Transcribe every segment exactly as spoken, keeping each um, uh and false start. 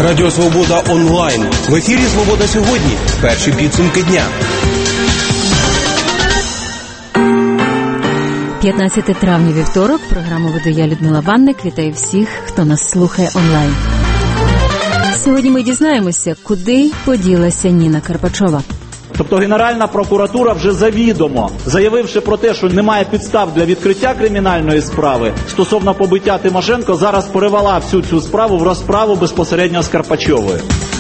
Радіо Свобода онлайн. В ефірі «Свобода сьогодні». Перші підсумки дня. п'ятнадцяте травня, вівторок. Програму веду я, Людмила Ванник. Вітаю всіх, хто нас слухає онлайн. Сьогодні ми дізнаємося, куди поділася Ніна Карпачова. Тобто Генеральна прокуратура вже завідомо, заявивши про те, що немає підстав для відкриття кримінальної справи стосовно побиття Тимошенко, зараз перевела всю цю справу в розправу безпосередньо з Карпачовою.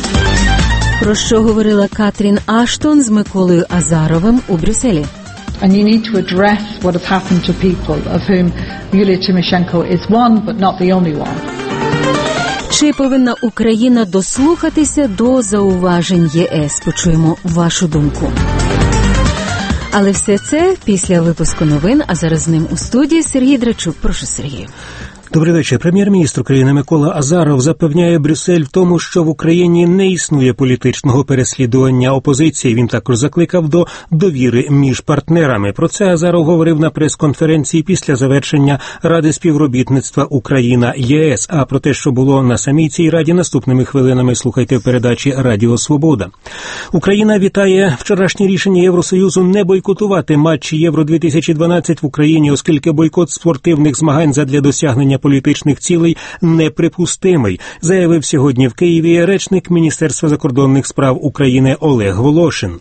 Про що говорила Катрін Аштон з Миколою Азаровим у Брюсселі? And you need to address what has happened to people, of whom Yulia Tymoshenko is one, but not the only one. Чи повинна Україна дослухатися до зауважень ЄС? Почуємо вашу думку. Але все це після випуску новин, а зараз з ним у студії Сергій Драчук. Прошу, Сергію. Добрий вечір. Прем'єр-міністр України Микола Азаров запевняє Брюссель в тому, що в Україні не існує політичного переслідування опозиції. Він також закликав до довіри між партнерами. Про це Азаров говорив на прес-конференції після завершення Ради співробітництва Україна-ЄС. А про те, що було на самій цій раді, наступними хвилинами слухайте в передачі «Радіо Свобода». Україна вітає вчорашнє рішення Євросоюзу не бойкотувати матчі Євро дві тисячі дванадцять в Україні, оскільки бойкот спортивних змагань задля досягнення політичних цілей неприпустимий, заявив сьогодні в Києві речник Міністерства закордонних справ України Олег Волошин.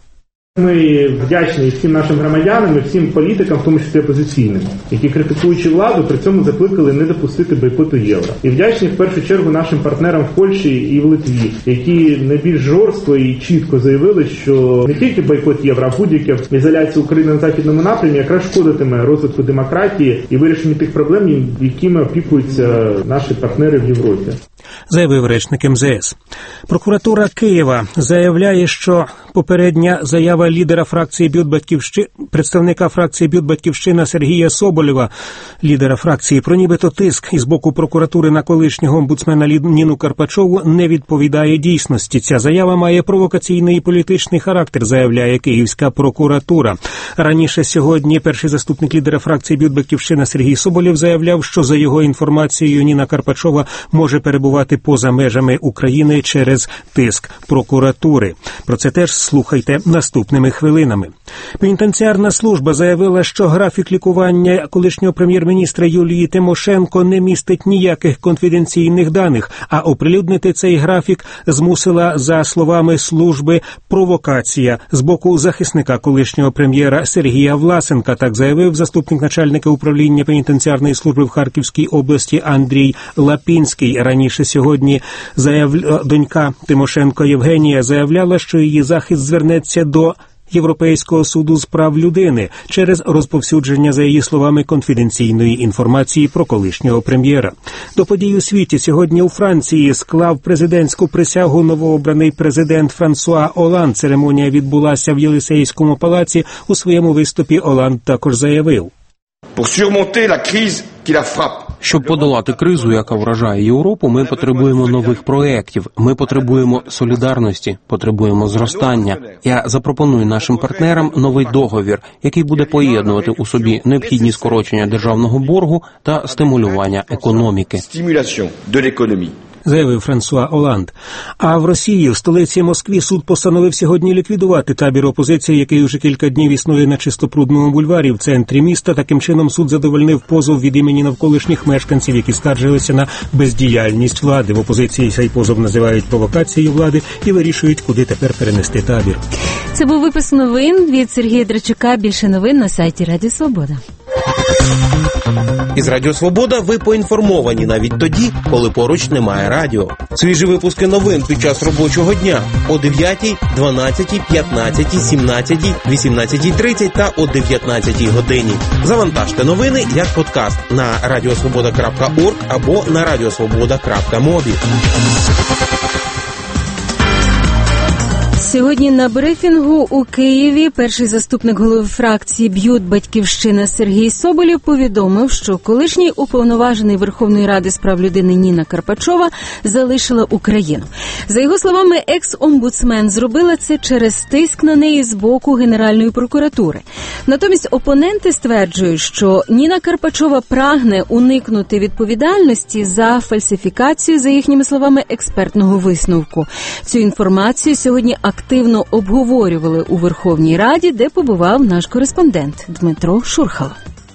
Ми вдячні всім нашим громадянам і всім політикам, в тому числі опозиційним, які, критикуючи владу, при цьому закликали не допустити бойкоту євро. І вдячні в першу чергу нашим партнерам в Польщі і в Литві, які найбільш жорстко і чітко заявили, що не тільки бойкот євро, а будь-яка ізоляція України на західному напрямі якраз шкодитиме розвитку демократії і вирішенню тих проблем, якими опікуються наші партнери в Європі. Заявив речник ем зе ес. Прокуратура Києва заявляє, що попередня заява лідера фракції «Бют-Батьківщина», представника фракції «Бют-Батьківщина» Сергія Соболєва, лідера фракції, про нібито тиск із боку прокуратури на колишнього омбудсмена Ніну Карпачову не відповідає дійсності. Ця заява має провокаційний і політичний характер, заявляє Київська прокуратура. Раніше сьогодні перший заступник лідера фракції «Бют-Батьківщина» Сергій Соболєв заявляв, що за його інформацією Ніна Карпачова може перебувати поза межами України через тиск прокуратури. Про це теж слухайте наступними хвилинами. Пенітенціарна служба заявила, що графік лікування колишнього прем'єр-міністра Юлії Тимошенко не містить ніяких конфіденційних даних, а оприлюднити цей графік змусила, за словами служби, провокація з боку захисника колишнього прем'єра Сергія Власенка, так заявив заступник начальника управління пенітенціарної служби в Харківській області Андрій Лапінський. Раніше сьогодні заяв... донька Тимошенко Євгенія заявляла, що її захист звернеться до Європейського суду з прав людини через розповсюдження, за її словами, конфіденційної інформації про колишнього прем'єра. До подій у світі сьогодні у Франції склав президентську присягу новообраний президент Франсуа Оланд. Церемонія відбулася в Єлисейському палаці. У своєму виступі Оланд також заявив: Щоб подолати кризу, яка вражає Європу, ми потребуємо нових проєктів, ми потребуємо солідарності, потребуємо зростання. Я запропоную нашим партнерам новий договір, який буде поєднувати у собі необхідні скорочення державного боргу та стимулювання економіки. Заявив Франсуа Оланд. А в Росії, в столиці Москві, суд постановив сьогодні ліквідувати табір опозиції, який уже кілька днів існує на Чистопрудному бульварі в центрі міста. Таким чином суд задовольнив позов від імені навколишніх мешканців, які скаржилися на бездіяльність влади. В опозиції цей позов називають провокацією влади і вирішують, куди тепер перенести табір. Це був випуск новин від Сергія Драчука. Більше новин на сайті Радіо Свобода. Із Радіо Свобода ви поінформовані навіть тоді, коли поруч немає радіо. Свіжі випуски новин під час робочого дня о дев'ятій, дванадцятій, п'ятнадцятій, сімнадцятій, вісімнадцятій тридцять та о дев'ятнадцятій годині. Завантажте новини як подкаст на радіосвобода крапка орг або на радіосвобода крапка мобі. Сьогодні на брифінгу у Києві перший заступник голови фракції «Б'ют Батьківщина» Сергій Соболєв повідомив, що колишній уповноважений Верховної Ради з прав людини Ніна Карпачова залишила Україну. За його словами, екс-омбудсмен зробила це через тиск на неї з боку Генеральної прокуратури. Натомість опоненти стверджують, що Ніна Карпачова прагне уникнути відповідальності за фальсифікацію, за їхніми словами, експертного висновку. Цю інформацію сьогодні активно обговорювали у Верховній Раді, де побував наш кореспондент Дмитро Шурхало.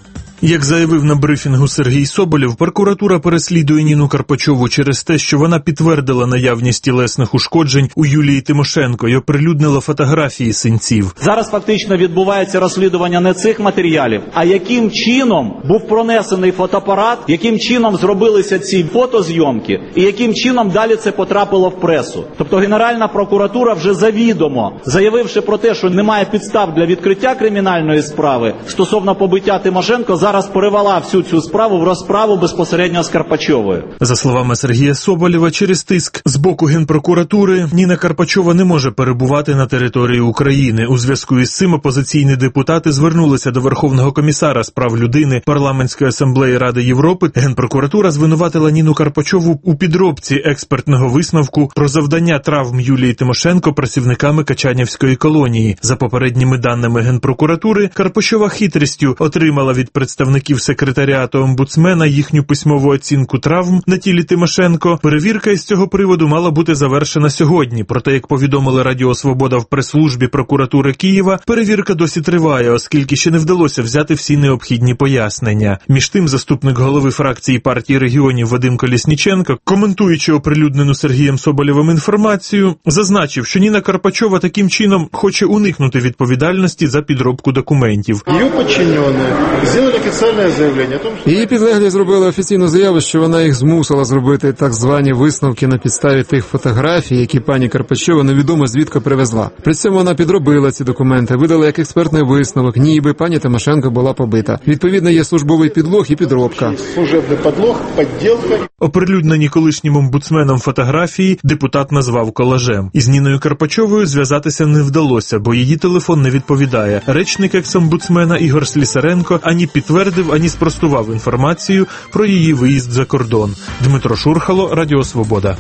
Як заявив на брифінгу Сергій Соболєв, прокуратура переслідує Ніну Карпачову через те, що вона підтвердила наявність тілесних ушкоджень у Юлії Тимошенко і оприлюднила фотографії синців. Зараз фактично відбувається розслідування не цих матеріалів, а яким чином був пронесений фотоапарат, яким чином зробилися ці фотозйомки і яким чином далі це потрапило в пресу. Тобто Генеральна прокуратура вже завідомо, заявивши про те, що немає підстав для відкриття кримінальної справи стосовно побиття Тимошенко, зараз перевела всю цю справу в розправу безпосередньо з Карпачовою. За словами Сергія Соболєва, через тиск з боку Генпрокуратури Ніна Карпачова не може перебувати на території України. У зв'язку із цим опозиційні депутати звернулися до Верховного комісара з прав людини Парламентської асамблеї Ради Європи. Генпрокуратура звинуватила Ніну Карпачову у підробці експертного висновку про завдання травм Юлії Тимошенко працівниками Качанівської колонії. За попередніми даними Генпрокуратури, Карпачова хитрістю отримала від представників секретаріату омбудсмена їхню письмову оцінку травм на тілі Тимошенко. Перевірка із цього приводу мала бути завершена сьогодні. Проте, як повідомили Радіо Свобода в прес-службі прокуратури Києва, перевірка досі триває, оскільки ще не вдалося взяти всі необхідні пояснення. Між тим, заступник голови фракції партії регіонів Вадим Колєсніченко, коментуючи оприлюднену Сергієм Соболєвим інформацію, зазначив, що Ніна Карпачова таким чином хоче уникнути відповідальності за підробку документів. Її підчинені зробили офіційне заявлення. Її підлеглі зробили офіційну заяву, що вона їх змусила зробити так звані висновки на підставі тих фотографій, які пані Карпачова невідомо звідки привезла. При цьому вона підробила ці документи, видала як експертний висновок, ніби пані Тимошенко була побита. Відповідно, є службовий підлог і підробка. Службовий підлог, підділка. Оприлюднені колишнім омбудсменом фотографії депутат назвав колажем. Із Ніною Карпачовою зв'язатися не вдалося, бо її телефон не відповідає. Речник екс-омбудсмена Ігор Слісаренко ані підтвердив, ані спростував інформацію про її виїзд за кордон. Дмитро Шурхало, Радіо Свобода.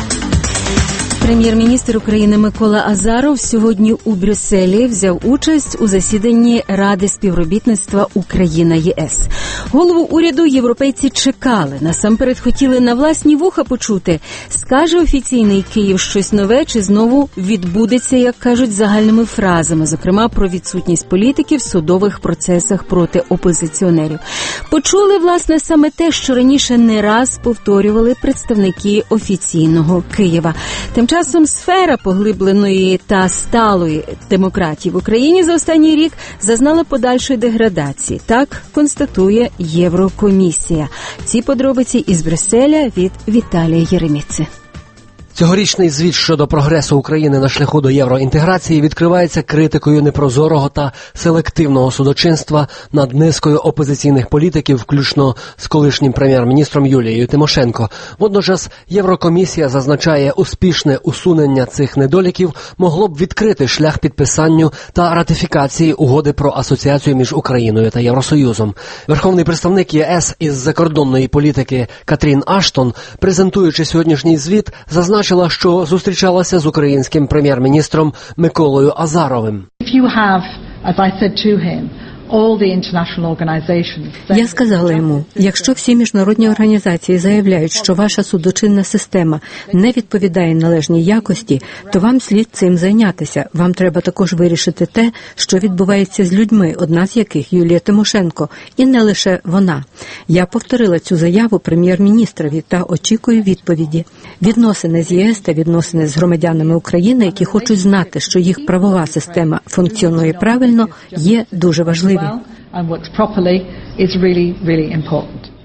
Прем'єр-міністр України Микола Азаров сьогодні у Брюсселі взяв участь у засіданні Ради співробітництва Україна-ЄС. Голову уряду європейці чекали. Насамперед хотіли на власні вуха почути, скаже офіційний Київ щось нове чи знову відбудеться, як кажуть, загальними фразами, зокрема про відсутність політики в судових процесах проти опозиціонерів. Почули, власне, саме те, що раніше не раз повторювали представники офіційного Києва. Тим часом сфера поглибленої та сталої демократії в Україні за останній рік зазнала подальшої деградації. Так констатує Єврокомісія. Ці подробиці із Брюсселя від Віталія Єреміци. Цьогорічний звіт щодо прогресу України на шляху до євроінтеграції відкривається критикою непрозорого та селективного судочинства над низкою опозиційних політиків, включно з колишнім прем'єр-міністром Юлією Тимошенко. Водночас Єврокомісія зазначає, успішне усунення цих недоліків могло б відкрити шлях підписанню та ратифікації угоди про асоціацію між Україною та Євросоюзом. Верховний представник ЄС із закордонної політики Катрін Аштон, презентуючи сьогоднішній звіт, зазначила, що зустрічалася з українським прем'єр-міністром Миколою Азаровим. Я сказала йому, якщо всі міжнародні організації заявляють, що ваша судочинна система не відповідає належній якості, то вам слід цим зайнятися. Вам треба також вирішити те, що відбувається з людьми, одна з яких Юлія Тимошенко, і не лише вона. Я повторила цю заяву прем'єр-міністрові та очікую відповіді. Відносини з ЄС та відносини з громадянами України, які хочуть знати, що їх правова система функціонує правильно, є дуже важливі.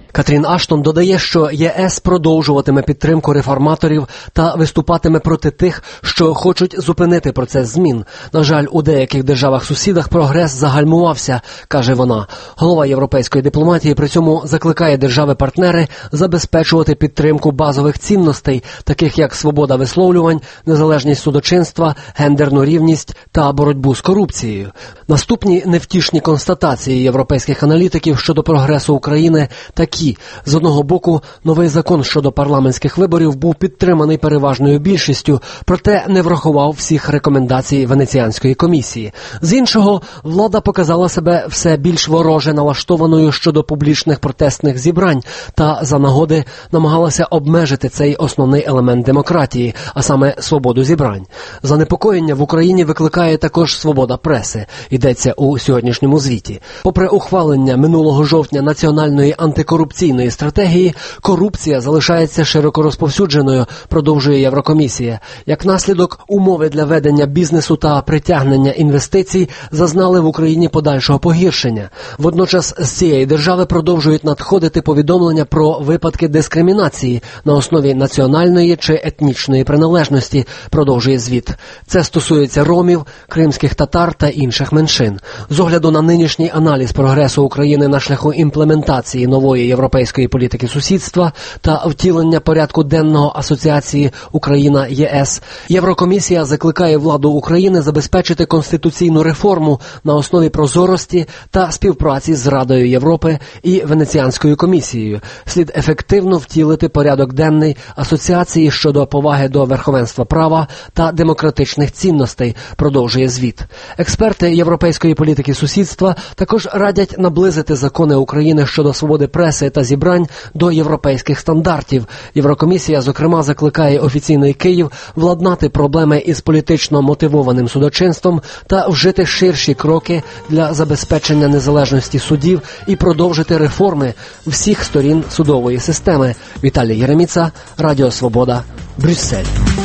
Катрін Аштон додає, що ЄС продовжуватиме підтримку реформаторів та виступатиме проти тих, що хочуть зупинити процес змін. На жаль, у деяких державах-сусідах прогрес загальмувався, каже вона. Голова європейської дипломатії при цьому закликає держави-партнери забезпечувати підтримку базових цінностей, таких як свобода висловлювань, незалежність судочинства, гендерну рівність та боротьбу з корупцією. Наступні невтішні констатації європейських аналітиків щодо прогресу України такі. З одного боку, новий закон щодо парламентських виборів був підтриманий переважною більшістю, проте не врахував всіх рекомендацій Венеціанської комісії. З іншого, влада показала себе все більш вороже налаштованою щодо публічних протестних зібрань та за нагоди намагалася обмежити цей основний елемент демократії, а саме свободу зібрань. Занепокоєння в Україні викликає також свобода преси, йдеться у сьогоднішньому звіті. Попри ухвалення минулого жовтня національної антикорупційної стратегії, корупція залишається широко розповсюдженою, продовжує Єврокомісія. Як наслідок, умови для ведення бізнесу та притягнення інвестицій зазнали в Україні подальшого погіршення. Водночас з цієї держави продовжують надходити повідомлення про випадки дискримінації на основі національної чи етнічної приналежності, продовжує звіт. Це стосується ромів, кримських татар та інших меншин. З огляду на нинішній аналіз прогресу України на шляху імплементації нової європейської політики сусідства та втілення порядку денного асоціації Україна-ЄС, Єврокомісія закликає владу України забезпечити конституційну реформу на основі прозорості та співпраці з Радою Європи і Венеціанською комісією. Слід ефективно втілити порядок денний асоціації щодо поваги до верховенства права та демократичних цінностей, продовжує звіт. Експерти європейської політики сусідства також радять наблизити закони України щодо свободи преси та зібрань до європейських стандартів. Єврокомісія, зокрема, закликає офіційний Київ владнати проблеми із політично мотивованим судочинством та вжити ширші кроки для забезпечення незалежності судів і продовжити реформи всіх сторін судової системи. Віталій Єреміца, Радіо Свобода, Брюссель.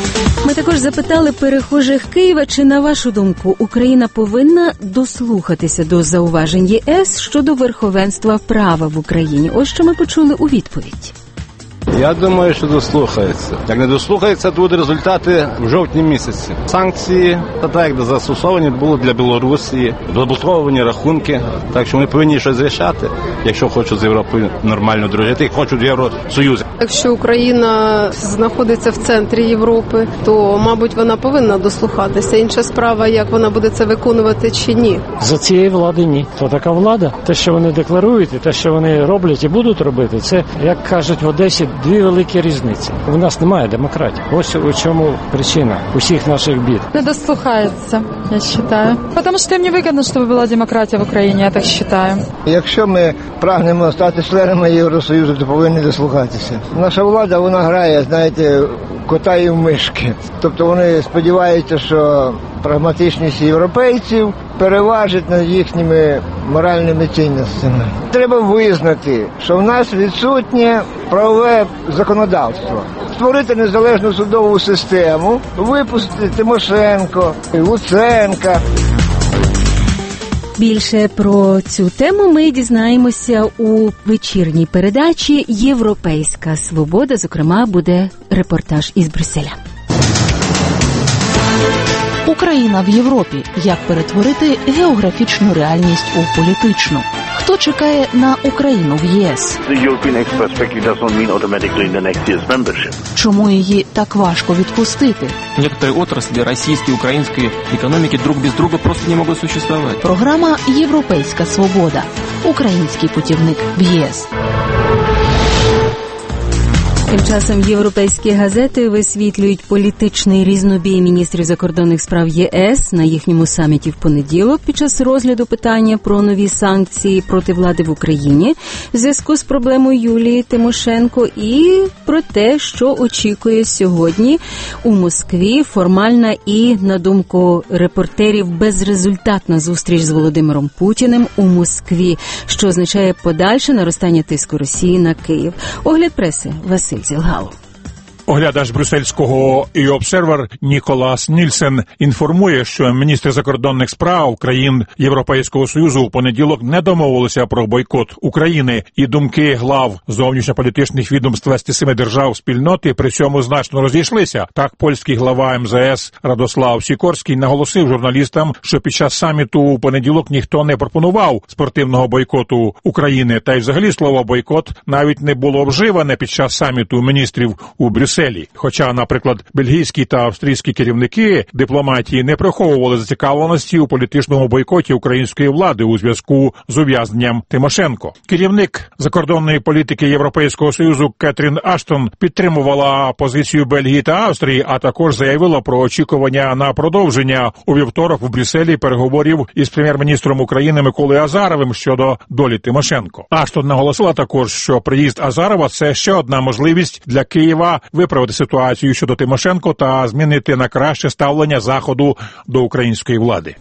Ми також запитали перехожих Києва, чи, на вашу думку, Україна повинна дослухатися до зауважень ЄС щодо верховенства права в Україні. Ось що ми почули у відповідь. Я думаю, що дослухається. Як не дослухається, то будуть результати в жовтні місяці. Санкції, так як застосовані були для Білорусі, заблоковані рахунки. Так що вони повинні щось рішати, якщо хочуть з Європою нормально дружити, і хочуть в Євросоюз. Якщо Україна знаходиться в центрі Європи, то, мабуть, вона повинна дослухатися. Інша справа, як вона буде це виконувати чи ні. За цієї влади ні. То така влада, те, що вони декларують, і те, що вони роблять і будуть робити, це, як кажуть в Одесі, дві великі різниці. У нас немає демократії. Ось у чому причина усіх наших бід. Не дослухається, я вважаю. Тому що їм не вигідно, щоб була демократія в Україні, я так вважаю. Якщо ми прагнемо стати членами Євросоюзу, то повинні дослухатися. Наша влада, вона грає, знаєте, кота і в мишки. Тобто вони сподіваються, що прагматичність європейців переважить над їхніми моральними цінностями. Треба визнати, що в нас відсутнє правове законодавство. Створити незалежну судову систему, випустити Тимошенко, Луценка. Більше про цю тему ми дізнаємося у вечірній передачі «Європейська свобода». Зокрема, буде репортаж із Брюсселя. Україна в Європі. Як перетворити географічну реальність у політичну? Хто чекає на Україну в ЄС? Чому її так важко відпустити? Некоторые отрасли российской и украинской экономики друг без друга просто не могут существовать. Програма «Європейська свобода». Український путівник в ЄС. Тим часом європейські газети висвітлюють політичний різнобій міністрів закордонних справ ЄС на їхньому саміті в понеділок під час розгляду питання про нові санкції проти влади в Україні в зв'язку з проблемою Юлії Тимошенко і про те, що очікує сьогодні у Москві формальна і, на думку репортерів, безрезультатна зустріч з Володимиром Путіним у Москві, що означає подальше наростання тиску Росії на Київ. Огляд преси Василь Зілгало. Оглядач брюссельського і обсервер Ніколас Нільсен інформує, що міністри закордонних справ країн Європейського Союзу у понеділок не домовилися про бойкот України, і думки глав зовнішньополітичних відомств двадцяти семи держав спільноти при цьому значно розійшлися. Так, польський глава ем зе ес Радослав Сікорський наголосив журналістам, що під час саміту у понеділок ніхто не пропонував спортивного бойкоту України, та й взагалі слово бойкот навіть не було вживане під час саміту міністрів у Брюсселі. Хоча, наприклад, бельгійські та австрійські керівники дипломатії не приховували зацікавленості у політичному бойкоті української влади у зв'язку з ув'язненням Тимошенко. Керівник закордонної політики Європейського Союзу Кетрін Аштон підтримувала позицію Бельгії та Австрії, а також заявила про очікування на продовження у вівторок в Брюсселі переговорів із прем'єр-міністром України Миколою Азаровим щодо долі Тимошенко. Аштон наголосила також, що приїзд Азарова – це ще одна можливість для Києва виправити ситуацію щодо Тимошенко та змінити на краще ставлення Заходу до української влади.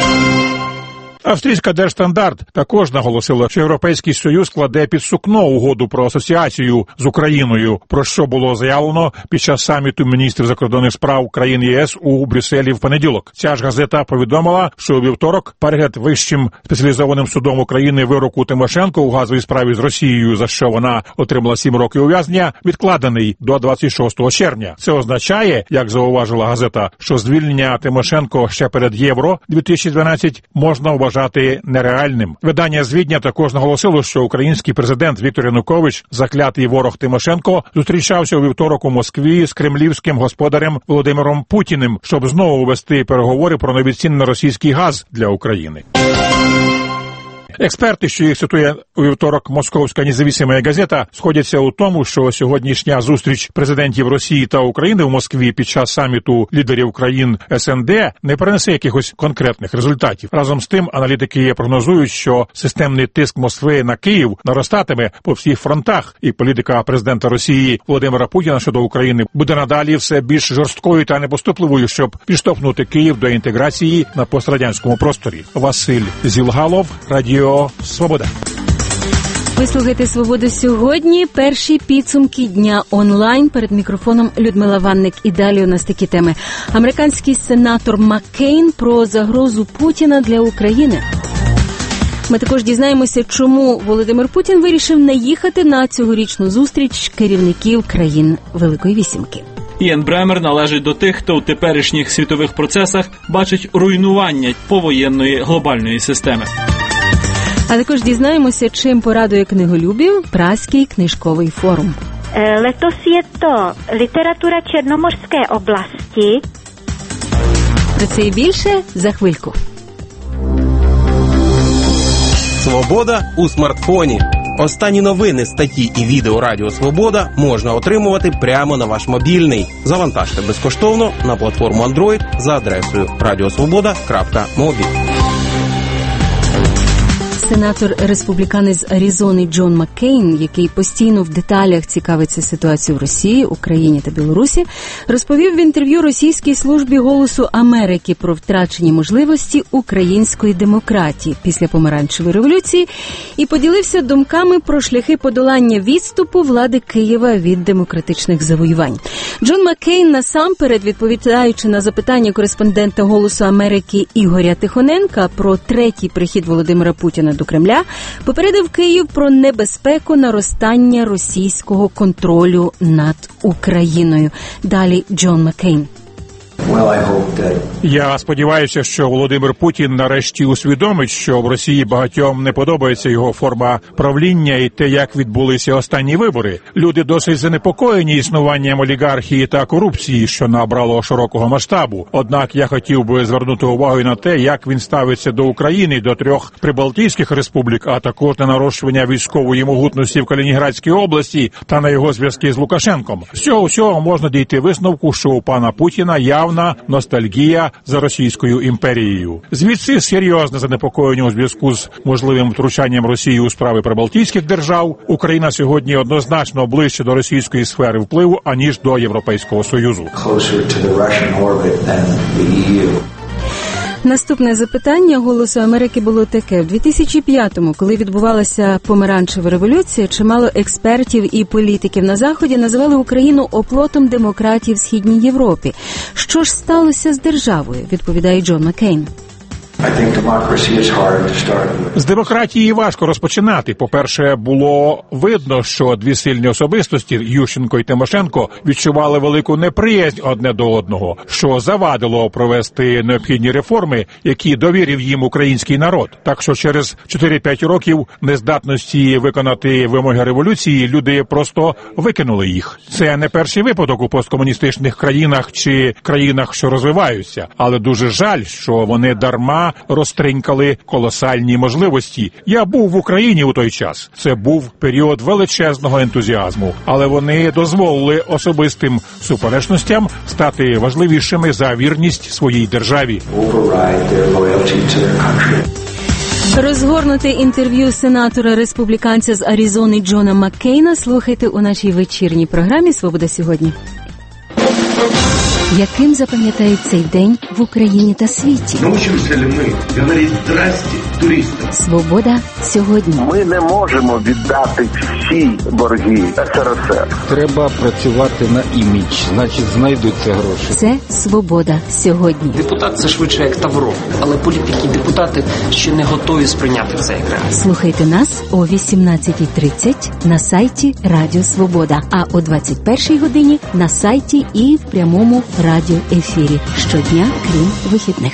Австрійська Держстандарт також наголосила, що Європейський Союз кладе під сукно угоду про асоціацію з Україною, про що було заявлено під час саміту міністрів закордонних справ країн ЄС у Брюсселі в понеділок. Ця ж газета повідомила, що у вівторок перегляд Вищим спеціалізованим судом України вироку Тимошенко у газовій справі з Росією, за що вона отримала сім років ув'язнення, відкладений до двадцять шостого червня. Це означає, як зауважила газета, що звільнення Тимошенко ще перед Євро дві тисячі дванадцять можна вважати нереальним. Видання з Відня також наголосило, що український президент Віктор Янукович, заклятий ворог Тимошенко, зустрічався у вівторок у Москві з кремлівським господарем Володимиром Путіним, щоб знову вести переговори про нові ціни на російський газ для України. Експерти, що їх цитує у вівторок Московська независима газета, сходяться у тому, що сьогоднішня зустріч президентів Росії та України в Москві під час саміту лідерів країн ес ен де не принесе якихось конкретних результатів. Разом з тим, аналітики прогнозують, що системний тиск Москви на Київ наростатиме по всіх фронтах, і політика президента Росії Володимира Путіна щодо України буде надалі все більш жорсткою та непоступливою, щоб підштовхнути Київ до інтеграції на пострадянському просторі. Василь Зілгалов, Радіо Свобода. Ви слухаєте «Свободу» сьогодні. Перші підсумки дня онлайн. Перед мікрофоном Людмила Ванник. І далі у нас такі теми. Американський сенатор Маккейн про загрозу Путіна для України. Ми також дізнаємося, чому Володимир Путін вирішив не їхати на цьогорічну зустріч керівників країн Великої Вісімки. Іан Бремер належить до тих, хто у теперішніх світових процесах бачить руйнування повоєнної глобальної системи. А також дізнаємося, чим порадує книголюбів Праський книжковий форум. Letos je to literatura Černomorské oblasti. Про це і більше за хвильку. Свобода у смартфоні. Останні новини, статті і відео Радіо Свобода можна отримувати прямо на ваш мобільний. Завантажте безкоштовно на платформу Android за адресою радіосвобода крапка мобі. Сенатор-республіканець з Аризони Джон Маккейн, який постійно в деталях цікавиться ситуацією в Росії, Україні та Білорусі, розповів в інтерв'ю російській службі «Голосу Америки» про втрачені можливості української демократії після помаранчевої революції і поділився думками про шляхи подолання відступу влади Києва від демократичних завоювань. Джон Маккейн, насамперед відповідаючи на запитання кореспондента «Голосу Америки» Ігоря Тихоненка про третій прихід Володимира Путіна до Кремля, попередив Київ про небезпеку наростання російського контролю над Україною. Далі Джон Маккейн. Я сподіваюся, що Володимир Путін нарешті усвідомить, що в Росії багатьом не подобається його форма правління і те, як відбулися останні вибори. Люди досить занепокоєні існуванням олігархії та корупції, що набрало широкого масштабу. Однак я хотів би звернути увагу на те, як він ставиться до України, до трьох прибалтійських республік, а також на нарощування військової могутності в Калінінградській області та на його зв'язки з Лукашенком. З цього всього можна дійти висновку, що у пана Путіна явна ностальгія за Російською імперією. Звідси серйозне занепокоєння у зв'язку з можливим втручанням Росії у справи прибалтійських держав. Україна сьогодні однозначно ближче до російської сфери впливу, аніж до Європейського Союзу. Наступне запитання «Голосу Америки» було таке. В дві тисячі п'ятому, коли відбувалася помаранчева революція, чимало експертів і політиків на Заході називали Україну оплотом демократії в Східній Європі. Що ж сталося з державою, відповідає Джон Маккейн. З демократії важко розпочинати. По-перше, було видно, що дві сильні особистості, Ющенко і Тимошенко, відчували велику неприязнь одне до одного, що завадило провести необхідні реформи, які довірив їм український народ. Так що через чотири-п'ять років нездатності виконати вимоги революції люди просто викинули їх. Це не перший випадок у посткомуністичних країнах чи країнах, що розвиваються, але дуже жаль, що вони дарма розтринькали колосальні можливості. Я був в Україні у той час. Це був період величезного ентузіазму, але вони дозволили особистим суперечностям стати важливішими за вірність своїй державі. Розгорнуте інтерв'ю сенатора-республіканця з Аризони Джона Маккейна слухайте у нашій вечірній програмі «Свобода сьогодні». Яким запам'ятають цей день в Україні та світі? Научимся ли ми говорити «здрасте» туристам? Свобода сьогодні. Ми не можемо віддати всі борги ес ер ес ер. Треба працювати на імідж, значить знайдуться гроші. Це свобода сьогодні. Депутат – це швидше як Тавро, але політики і депутати ще не готові сприйняти цей екран. Слухайте нас о вісімнадцятій тридцять на сайті Радіо Свобода, а о двадцять першій годині на сайті і в прямому радіоефірі щодня, крім вихідних.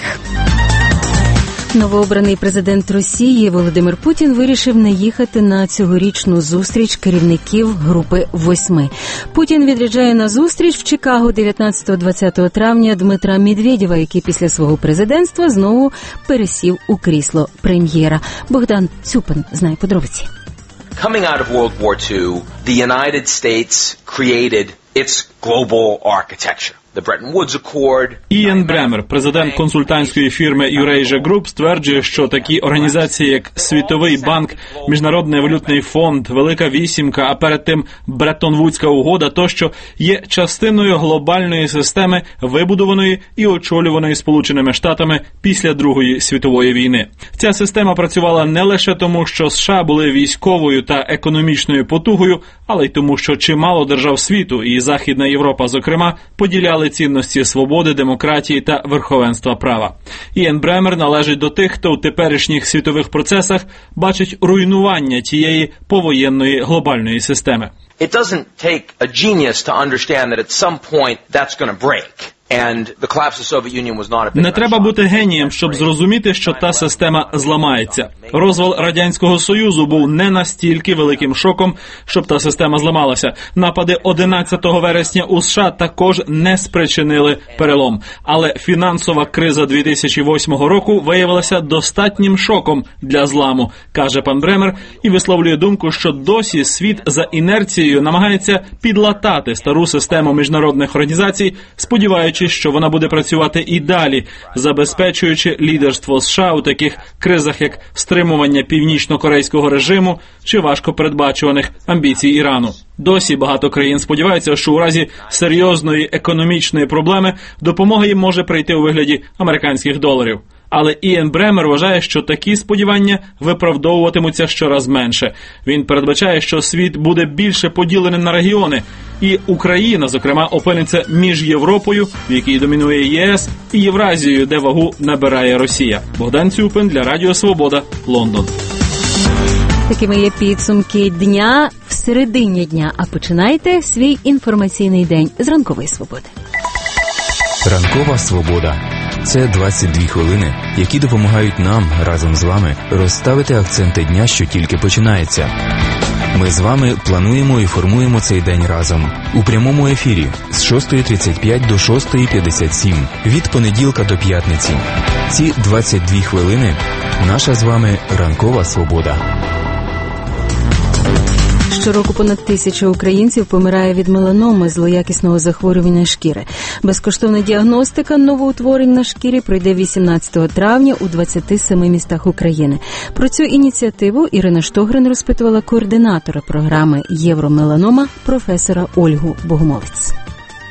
Новообраний президент Росії Володимир Путін вирішив не їхати на цьогорічну зустріч керівників Групи восьми. Путін відряджає на зустріч в Чикаго дев'ятнадцятого-двадцятого травня Дмитра Медведєва, який після свого президентства знову пересів у крісло прем'єра. Богдан Цюпин знає подробиці. Coming out of World War Two, the United States created its global architecture. The Bretton Woods Accord. Ієн Бремер, президент консультантської фірми Eurasia Group, стверджує, що такі організації, як Світовий банк, Міжнародний валютний фонд, Велика вісімка, а перед тим Бреттон-Вудська угода тощо, є частиною глобальної системи, вибудованої і очолюваної Сполученими Штатами після Другої світової війни. Ця система працювала не лише тому, що США були військовою та економічною потугою, але й тому, що чимало держав світу, і Західна Європа, зокрема, поділяли цінності свободи, демократії та верховенства права. Ієн Бремер належить до тих, хто у теперішніх світових процесах бачить руйнування тієї повоєнної глобальної системи. It doesn't take a genius to understand that at some point that's going to break. And the collapse of the Soviet Union was not a big Не треба бути генієм, щоб зрозуміти, що та система зламається. Розвал Радянського Союзу був не настільки великим шоком, щоб та система зламалася. Напади одинадцятого вересня у США також не спричинили перелом. Але фінансова криза дві тисячі восьмого року виявилася достатнім шоком для зламу, каже пан Бремер, і висловлює думку, що досі світ за інерцією намагається підлатати стару систему міжнародних організацій, сподіваючись, що вона буде працювати і далі, забезпечуючи лідерство США у таких кризах, як стримування північно-корейського режиму чи важкопередбачуваних амбіцій Ірану. Досі багато країн сподіваються, що у разі серйозної економічної проблеми допомога їм може прийти у вигляді американських доларів. Але Ієн Бремер вважає, що такі сподівання виправдовуватимуться щораз менше. Він передбачає, що світ буде більше поділеним на регіони, і Україна, зокрема, опиниться між Європою, в якій домінує ЄС, і Євразією, де вагу набирає Росія. Богдан Цюпин для Радіо Свобода, Лондон. Такими є підсумки дня в середині дня, а починайте свій інформаційний день з ранкової свободи. Ранкова свобода. Це двадцять дві хвилини, які допомагають нам разом з вами розставити акценти дня, що тільки починається. Ми з вами плануємо і формуємо цей день разом. У прямому ефірі з шостої тридцять п'ять до шостої п'ятдесят сім, від понеділка до п'ятниці. Ці двадцять дві хвилини – наша з вами ранкова свобода. Щороку понад тисяча українців помирає від меланоми, злоякісного захворювання шкіри. Безкоштовна діагностика новоутворень на шкірі пройде вісімнадцятого травня у двадцяти семи містах України. Про цю ініціативу Ірина Штогрин розпитувала координатора програми «Євромеланома» професора Ольгу Богомолець.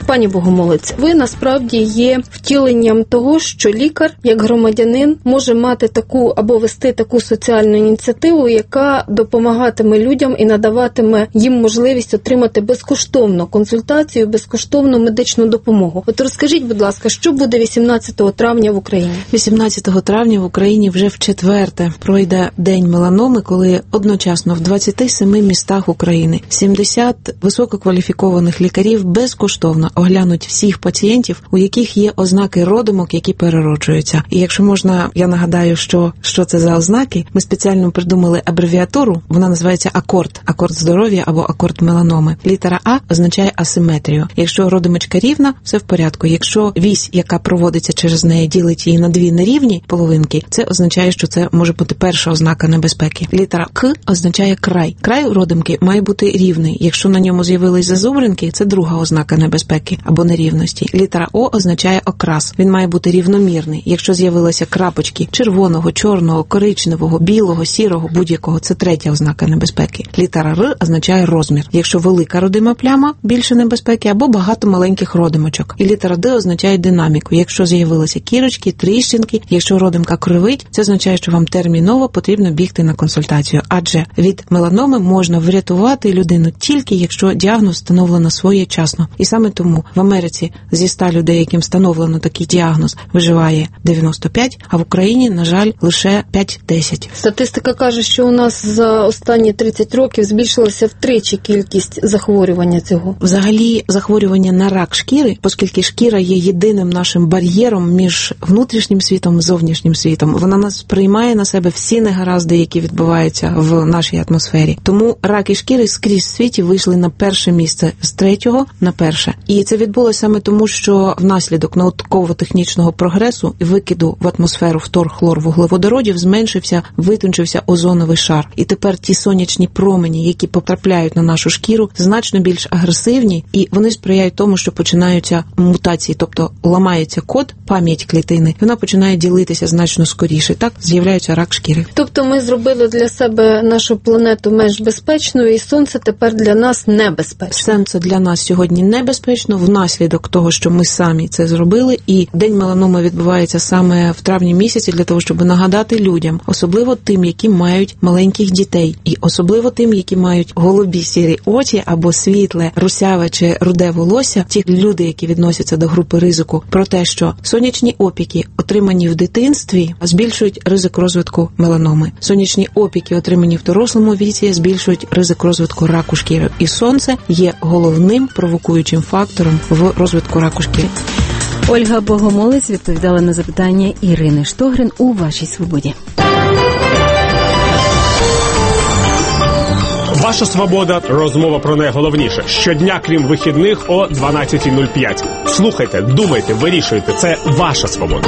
Пані Богомолець, ви насправді є втіленням того, що лікар, як громадянин, може мати таку або вести таку соціальну ініціативу, яка допомагатиме людям і надаватиме їм можливість отримати безкоштовну консультацію, безкоштовну медичну допомогу. От розкажіть, будь ласка, що буде вісімнадцятого травня в Україні? вісімнадцятого травня в Україні вже в четверте пройде День меланоми, коли одночасно в двадцяти семи містах України сімдесят висококваліфікованих лікарів безкоштовно оглянуть всіх пацієнтів, у яких є ознаки родимок, які перероджуються. І якщо можна, я нагадаю, що, що це за ознаки. Ми спеціально придумали абревіатуру, вона називається акорд, акорд здоров'я або акорд меланоми. Літера А означає асиметрію. Якщо родимочка рівна, все в порядку. Якщо вісь, яка проводиться через неї, ділить її на дві нерівні половинки, це означає, що це може бути перша ознака небезпеки. Літера К означає край. Край родимки має бути рівний. Якщо на ньому з'явились зазубринки, це друга ознака небезпеки або нерівності. Літера О означає окрас. Він має бути рівномірний. Якщо з'явилися крапочки червоного, чорного, коричневого, білого, сірого, будь-якого, це третя ознака небезпеки. Літера Р означає розмір. Якщо велика родима пляма, більше небезпеки, або багато маленьких родимочок. І літера Д означає динаміку. Якщо з'явилися кірочки, тріщинки, якщо родимка кривить, це означає, що вам терміново потрібно бігти на консультацію. Адже від меланоми можна врятувати людину тільки, якщо діагноз встановлено своєчасно. І саме тому в Америці зі ста людей, яким встановлено такий діагноз, виживає дев'яносто п'ять, а в Україні, на жаль, лише п'ять-десять. Статистика каже, що у нас за останні тридцять років збільшилася втричі кількість захворювання цього. Взагалі, захворювання на рак шкіри, оскільки шкіра є єдиним нашим бар'єром між внутрішнім світом і зовнішнім світом. Вона нас приймає на себе всі негаразди, які відбуваються в нашій атмосфері. Тому раки шкіри скрізь в світі вийшли на перше місце з третього на перше. І це відбулося саме тому, що внаслідок науково-технічного прогресу і викиду в атмосферу фтор-хлор-вуглеводородів зменшився, витончився озоновий шар. І тепер ті сонячні промені, які потрапляють на нашу шкіру, значно більш агресивні, і вони сприяють тому, що починаються мутації, тобто ламається код, пам'ять клітини, і вона починає ділитися значно скоріше. Так з'являється рак шкіри. Тобто ми зробили для себе нашу планету менш безпечною, і сонце тепер для нас небезпечно. Сонце для нас сьогодні небезпечно внаслідок того, що ми самі це зробили, і День меланоми відбувається саме в травні місяці для того, щоб нагадати людям, особливо тим, які мають маленьких дітей, і особливо тим, які мають голубі сірі очі або світле, русяве чи руде волосся, ті люди, які відносяться до групи ризику, про те, що сонячні опіки, отримані в дитинстві, збільшують ризик розвитку меланоми. Сонячні опіки, отримані в дорослому віці, збільшують ризик розвитку раку шкіри. І сонце є головним провокуючим фактором в розвитку раку шкіри. Ольга Богомолець відповідала на запитання Ірини Штогрин у «Вашій свободі». Ваша свобода – розмова про найголовніше. Щодня, крім вихідних, о дванадцята нуль п'ять. Слухайте, думайте, вирішуйте. Це ваша свобода.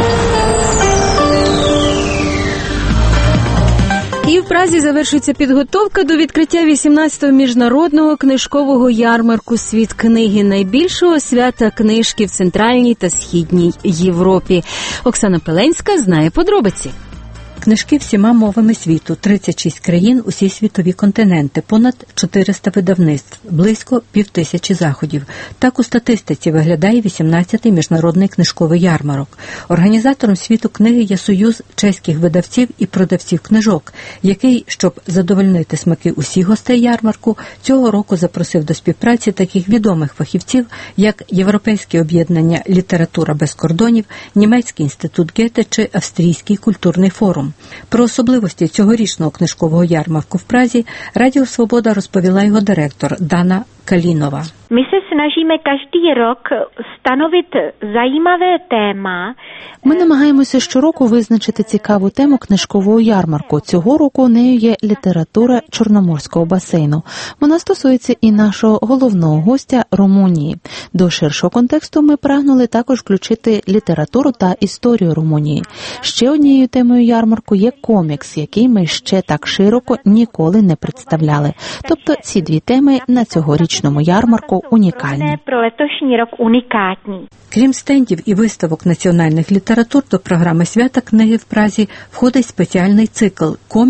І в Празі завершується підготовка до відкриття вісімнадцятого міжнародного книжкового ярмарку «Світ книги», найбільшого свята книжки в Центральній та Східній Європі. Оксана Пеленська знає подробиці. Книжки всіма мовами світу, тридцять шість країн, усі світові континенти, понад чотириста видавництв, близько півтисячі заходів. Так у статистиці виглядає вісімнадцятий міжнародний книжковий ярмарок. Організатором світу книги є Союз чеських видавців і продавців книжок, який, щоб задовольнити смаки усіх гостей ярмарку, цього року запросив до співпраці таких відомих фахівців, як Європейське об'єднання «Література без кордонів», Німецький інститут Гете чи Австрійський культурний форум. Про особливості цьогорічного книжкового ярмарку в Празі Радіо Свобода розповіла його директор Дана Калінова. My se snažíme každý rok stanovit zajímavé téma. Ми намагаємося щороку визначити цікаву тему книжкового ярмарку. Цього року нею є література Чорноморського басейну. Вона стосується і нашого головного гостя – Румунії. До ширшого контексту ми прагнули також включити літературу та історію Румунії. Ще однією темою ярмарку є комікс, який ми ще так широко ніколи не представляли. Тобто ці дві теми на цьогорічному ярмарку унікальні. Про летошній рік унікатні. Крім стендів і виставок національних літератур, до програми свята книги в Празі входить спеціальний цикл «Комікс.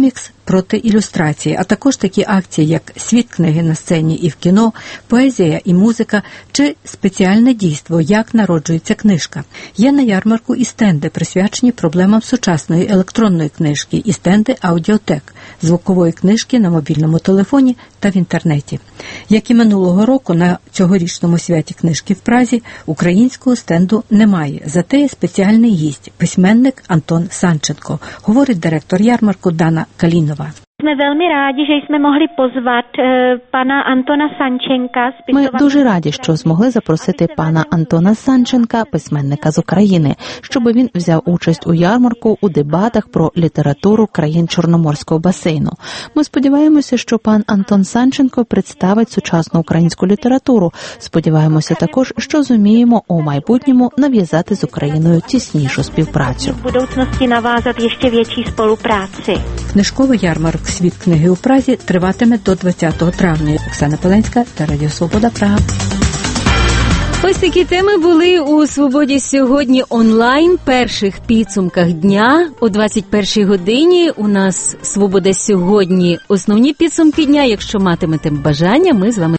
проти ілюстрації, а також такі акції, як «Світ книги на сцені і в кіно», «Поезія і музика» чи спеціальне дійство «Як народжується книжка». Є на ярмарку і стенди, присвячені проблемам сучасної електронної книжки, і стенди аудіотек, звукової книжки на мобільному телефоні та в інтернеті. Як і минулого року, на цьогорічному святі книжки в Празі українського стенду немає, зате є спеціальний гість – письменник Антон Санченко, говорить директор ярмарку Дана Калінова. Jsme velmi rádi, že jsme mohli pozvat pana Antona Sančenka. Ми дуже раді, що змогли запросити пана Антона Санченка, письменника з України, щоб він взяв участь у ярмарку у дебатах про літературу країн Чорноморського басейну. Ми сподіваємося, що пан Антон Санченко представить сучасну українську літературу. Сподіваємося також, що зуміємо у майбутньому нав'язати з Україною тіснішу співпрацю. В будoucnosti navázat ještě větší spolupráci. Книжковий ярмарок «Світ книги у Празі» триватиме до двадцятого травня. Оксана Пеленська та Радіо Свобода, Прага. Ось такі теми були у «Свободі сьогодні» онлайн, перших підсумках дня. О двадцять першій годині у нас «Свобода сьогодні» основні підсумки дня. Якщо матимете бажання, ми з вами